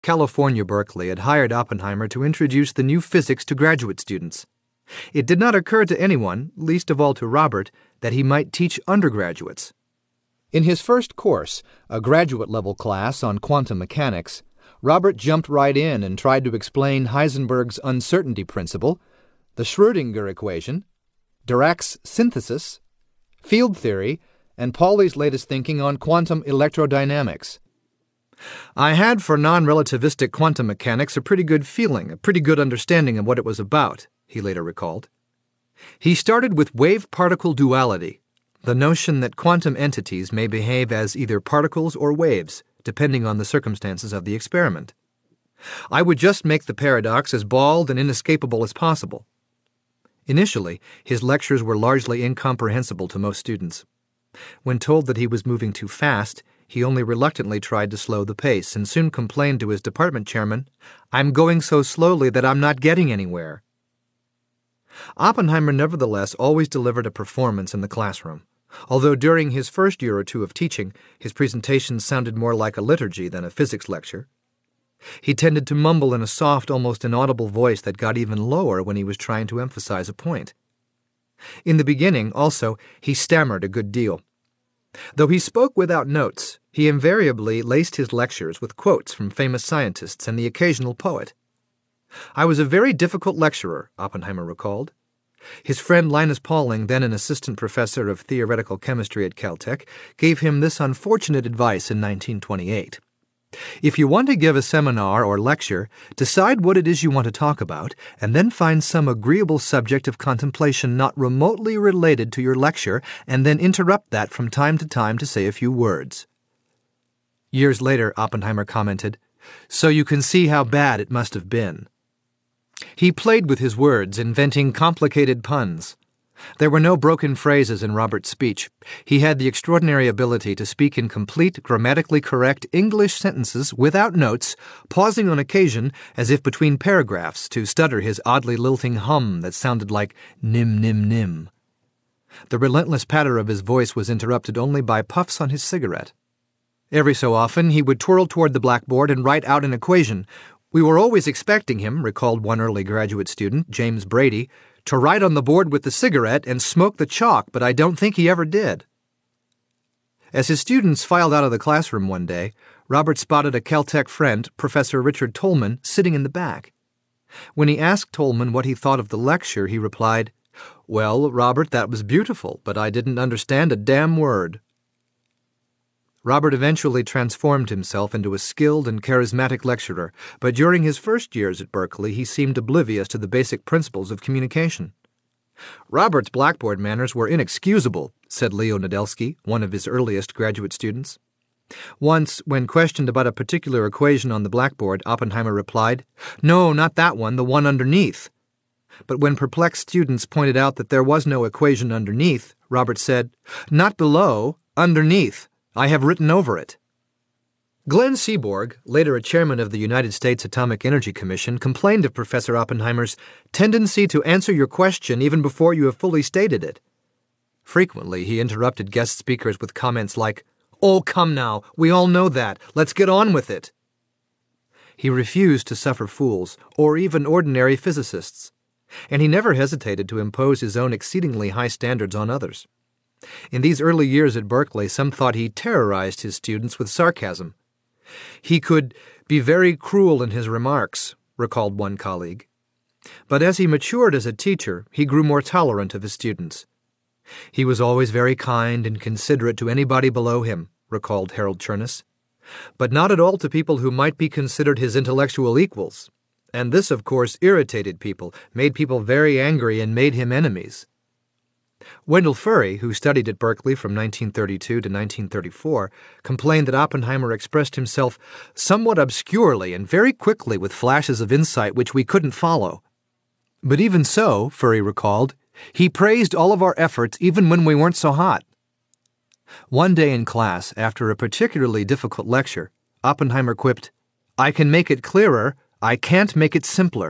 California Berkeley had hired Oppenheimer to introduce the new physics to graduate students. It did not occur to anyone, least of all to Robert, that he might teach undergraduates. In his first course, a graduate-level class on quantum mechanics, Robert jumped right in and tried to explain Heisenberg's uncertainty principle, the Schrödinger equation, Dirac's synthesis, field theory, and Pauli's latest thinking on quantum electrodynamics. I had for non-relativistic quantum mechanics a pretty good feeling, a pretty good understanding of what it was about, he later recalled. He started with wave-particle duality, the notion that quantum entities may behave as either particles or waves, depending on the circumstances of the experiment. I would just make the paradox as bald and inescapable as possible. Initially, his lectures were largely incomprehensible to most students. When told that he was moving too fast, he only reluctantly tried to slow the pace and soon complained to his department chairman, "I'm going so slowly that I'm not getting anywhere." Oppenheimer nevertheless always delivered a performance in the classroom, although during his first year or two of teaching, his presentations sounded more like a liturgy than a physics lecture. He tended to mumble in a soft, almost inaudible voice that got even lower when he was trying to emphasize a point. In the beginning, also, he stammered a good deal. Though he spoke without notes, he invariably laced his lectures with quotes from famous scientists and the occasional poet. "I was a very difficult lecturer," Oppenheimer recalled. His friend Linus Pauling, then an assistant professor of theoretical chemistry at Caltech, gave him this unfortunate advice in 1928. "If you want to give a seminar or lecture, decide what it is you want to talk about, and then find some agreeable subject of contemplation not remotely related to your lecture, and then interrupt that from time to time to say a few words." Years later, Oppenheimer commented, "So you can see how bad it must have been." He played with his words, inventing complicated puns. There were no broken phrases in Robert's speech. He had the extraordinary ability to speak in complete, grammatically correct English sentences without notes, pausing on occasion as if between paragraphs to stutter his oddly lilting hum that sounded like nim nim nim. The relentless patter of his voice was interrupted only by puffs on his cigarette. Every so often he would twirl toward the blackboard and write out an equation. "We were always expecting him," recalled one early graduate student, James Brady, "to write on the board with the cigarette and smoke the chalk, but I don't think he ever did." As his students filed out of the classroom one day, Robert spotted a Caltech friend, Professor Richard Tolman, sitting in the back. When he asked Tolman what he thought of the lecture, he replied, "Well, Robert, that was beautiful, but I didn't understand a damn word." Robert eventually transformed himself into a skilled and charismatic lecturer, but during his first years at Berkeley he seemed oblivious to the basic principles of communication. "Robert's blackboard manners were inexcusable," said Leo Nadelsky, one of his earliest graduate students. Once, when questioned about a particular equation on the blackboard, Oppenheimer replied, "No, not that one, the one underneath." But when perplexed students pointed out that there was no equation underneath, Robert said, "Not below, underneath. I have written over it." Glenn Seaborg, later a chairman of the United States Atomic Energy Commission, complained of Professor Oppenheimer's tendency to answer your question even before you have fully stated it. Frequently, he interrupted guest speakers with comments like, "Oh, come now, we all know that. Let's get on with it." He refused to suffer fools, or even ordinary physicists, and he never hesitated to impose his own exceedingly high standards on others. In these early years at Berkeley, some thought he terrorized his students with sarcasm. "He could be very cruel in his remarks," recalled one colleague. But as he matured as a teacher, he grew more tolerant of his students. "He was always very kind and considerate to anybody below him," recalled Harold Chernus, "but not at all to people who might be considered his intellectual equals. And this, of course, irritated people, made people very angry, and made him enemies." Wendell Furry, who studied at Berkeley from 1932 to 1934, complained that Oppenheimer expressed himself somewhat obscurely and very quickly with flashes of insight which we couldn't follow. But even so, Furry recalled, he praised all of our efforts even when we weren't so hot. One day in class, after a particularly difficult lecture, Oppenheimer quipped, "I can make it clearer, I can't make it simpler."